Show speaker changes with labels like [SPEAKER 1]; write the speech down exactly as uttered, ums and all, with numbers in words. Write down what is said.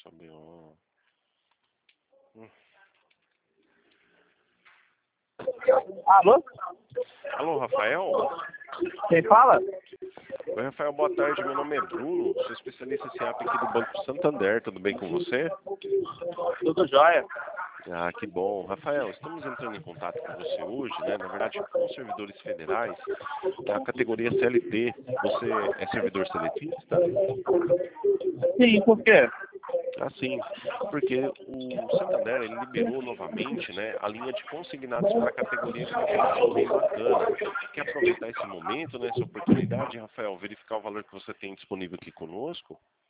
[SPEAKER 1] Caixa B O. Hum.
[SPEAKER 2] Alô?
[SPEAKER 1] Alô, Rafael?
[SPEAKER 2] Quem fala?
[SPEAKER 1] Oi, Rafael, boa tarde. Meu nome é Bruno, sou especialista em S E A P aqui do Banco Santander. Tudo bem com você?
[SPEAKER 2] Tudo jóia.
[SPEAKER 1] Ah, que bom. Rafael, estamos entrando em contato com você hoje, né? Na verdade, com os servidores federais da categoria C L T. Você é servidor seletista?
[SPEAKER 2] Sim, por quê?
[SPEAKER 1] Ah, sim, porque o Santander ele liberou novamente, né, a linha de consignados para a categoria com uma promoção bem bacana. Quer aproveitar esse momento, né, essa oportunidade, Rafael, verificar o valor que você tem disponível aqui conosco?